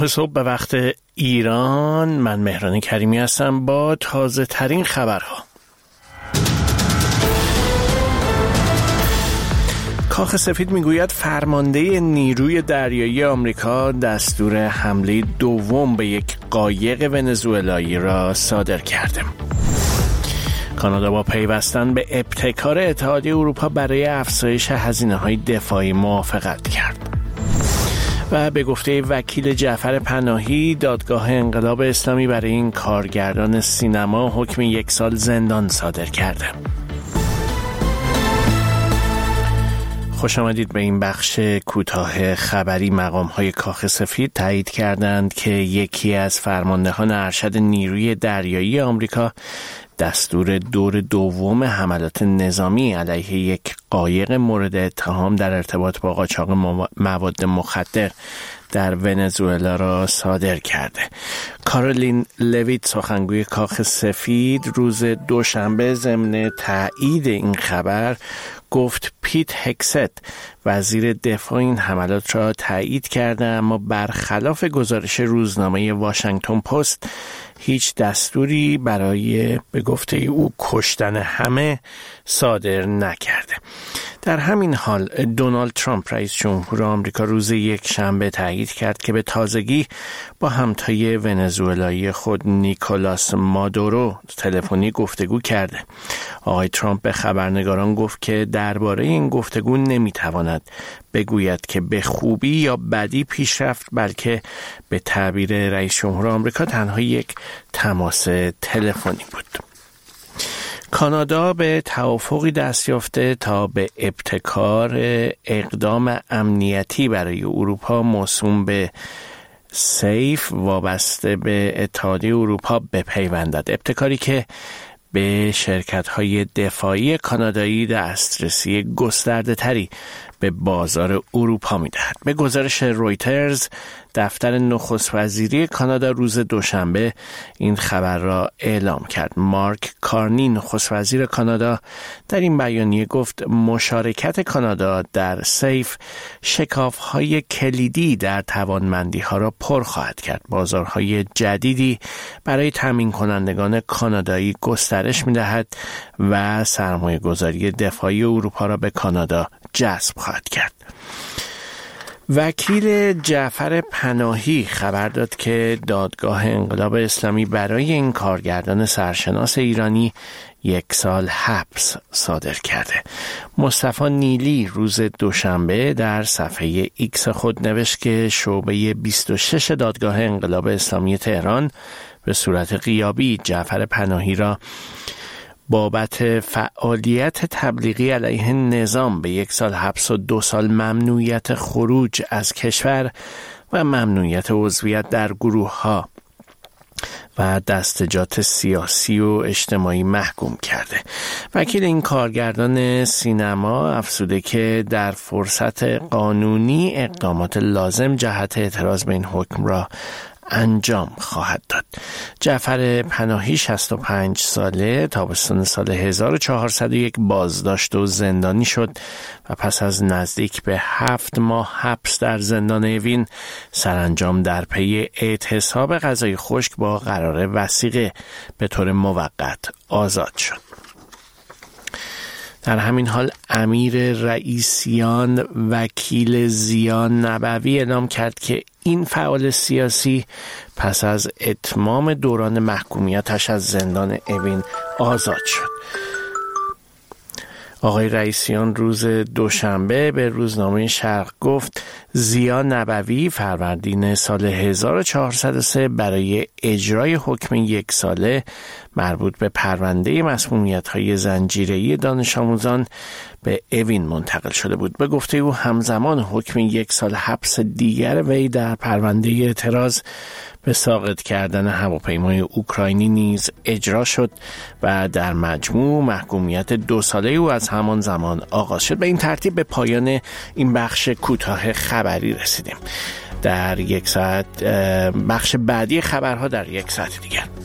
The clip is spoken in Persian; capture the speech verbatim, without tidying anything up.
صبح به وقت ایران، من مهران کریمی هستم با تازه ترین خبرها. کاخ سفید میگوید فرمانده نیروی دریایی آمریکا دستور حمله دوم به یک قایق ونزوئلایی را صادر کرده. کانادا با پیوستن به ابتکار اتحادیه اروپا برای افزایش هزینه‌های دفاعی موافقت کرد. و به گفته وکیل جعفر پناهی، دادگاه انقلاب اسلامی برای این کارگردان سینما حکم یک سال زندان صادر کرده. خوش آمدید به این بخش کوتاه خبری. مقام‌های کاخ سفید تایید کردند که یکی از فرماندهان ارشد نیروی دریایی آمریکا دستور دور دوم حملات نظامی علیه یک قایق مورد اتهام در ارتباط با قاچاق مواد مخدر در ونزوئلا را صادر کرده. کارولین لویت، سخنگوی کاخ سفید، روز دوشنبه ضمن تایید این خبر گفت پیت هکست، وزیر دفاع، این حملات را تایید کرده، اما برخلاف گزارش روزنامه واشنگتن پست هیچ دستوری برای به گفته او کشتن همه صادر نکرده. در همین حال دونالد ترامپ، رئیس جمهور آمریکا، روز یک شنبه تایید کرد که به تازگی با همتای ونزوئلایی خود نیکولاس مادورو تلفنی گفتگو کرده. آقای ترامپ به خبرنگاران گفت که درباره این گفتگو نمیتواند بگوید که به خوبی یا بدی پیش رفت، بلکه به تعبیر رئیس جمهور آمریکا تنها یک تماس تلفنی بود. کانادا به توافقی دست یافته تا به ابتکار اقدام امنیتی برای اروپا موسوم به سیف وابسته به اتحادیه اروپا بپیوندد. ابتکاری که به شرکت‌های دفاعی کانادایی دسترسی گسترده تری به بازار اروپا می‌دهد. به گزارش رویترز، دفتر نخست وزیری کانادا روز دوشنبه این خبر را اعلام کرد. مارک کارنی، نخست وزیر کانادا، در این بیانیه گفت مشارکت کانادا در سیف شکاف‌های کلیدی در توانمندی‌ها را پر خواهد کرد. بازارهای جدیدی برای تامین کنندگان کانادایی گسترش می‌دهد و سرمایه‌گذاری دفاعی اروپا را به کانادا جذب خواهد کرد. وکیل جعفر پناهی خبر داد که دادگاه انقلاب اسلامی برای این کارگردان سرشناس ایرانی یک سال حبس صادر کرده. مصطفی نیلی روز دوشنبه در صفحه ایکس خود نوشت که شعبه بیست و شش دادگاه انقلاب اسلامی تهران به صورت غیابی جعفر پناهی را بابت فعالیت تبلیغی علیه نظام به یک سال حبس و دو سال ممنوعیت خروج از کشور و ممنوعیت عضویت در گروه ها و دستجات سیاسی و اجتماعی محکوم کرده. وکیل این کارگردان سینما افزوده که در فرصت قانونی اقدامات لازم جهت اعتراض به این حکم را انجام خواهد داد. جعفر پناهی شصت و پنج ساله تابستان سال هزار و چهارصد و یک بازداشت و زندانی شد و پس از نزدیک به هفت ماه حبس در زندان اوین سرانجام در پی اعتصاب غذای خشک با قرار وثیقه به طور موقت آزاد شد. در همین حال امیر رئیسیان وکیل ضیا نبوی اعلام کرد که این فعال سیاسی پس از اتمام دوران محکومیتش از زندان اوین آزاد شد. آقای رئیسیان روز دوشنبه به روزنامه شرق گفت ضیا نبوی فروردین سال هزار و چهارصد و سه برای اجرای حکم یک ساله مربوط به پرونده مسمومیت‌های زنجیره‌ای دانش آموزان به اوین منتقل شده بود. به گفته او همزمان حکم یک سال حبس دیگر وی در پرونده اعتراض به ساقط کردن هواپیمای اوکراینی نیز اجرا شد و در مجموع محکومیت دو ساله او از همان زمان آغاز شد. به این ترتیب به پایان این بخش کوتاه خبری رسیدیم. در یک ساعت بخش بعدی خبرها در یک ساعت دیگر.